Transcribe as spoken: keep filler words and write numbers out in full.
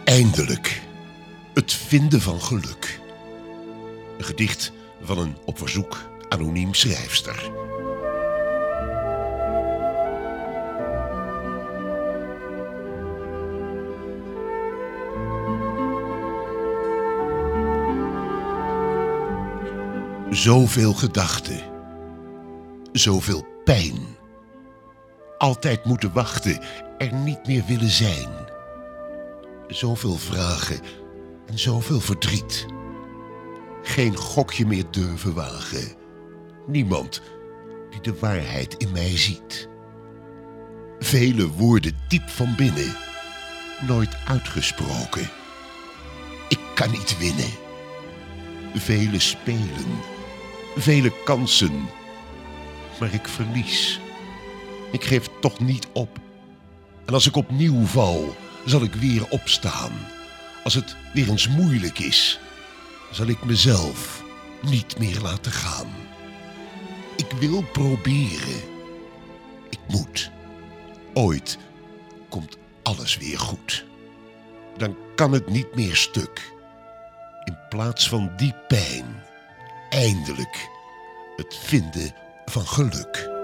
Eindelijk. Het vinden van geluk. Een gedicht van een op verzoek anoniem schrijfster. Zoveel gedachten. Zoveel pijn. Altijd moeten wachten, er niet meer willen zijn. Zoveel vragen en zoveel verdriet. Geen gokje meer durven wagen. Niemand die de waarheid in mij ziet. Vele woorden diep van binnen, nooit uitgesproken. Ik kan niet winnen. Vele spelen, vele kansen, maar ik verlies. Ik geef toch niet op. En als ik opnieuw val, zal ik weer opstaan. Als het weer eens moeilijk is, zal ik mezelf niet meer laten gaan. Ik wil proberen. Ik moet. Ooit komt alles weer goed. Dan kan het niet meer stuk. In plaats van die pijn, eindelijk het vinden van geluk.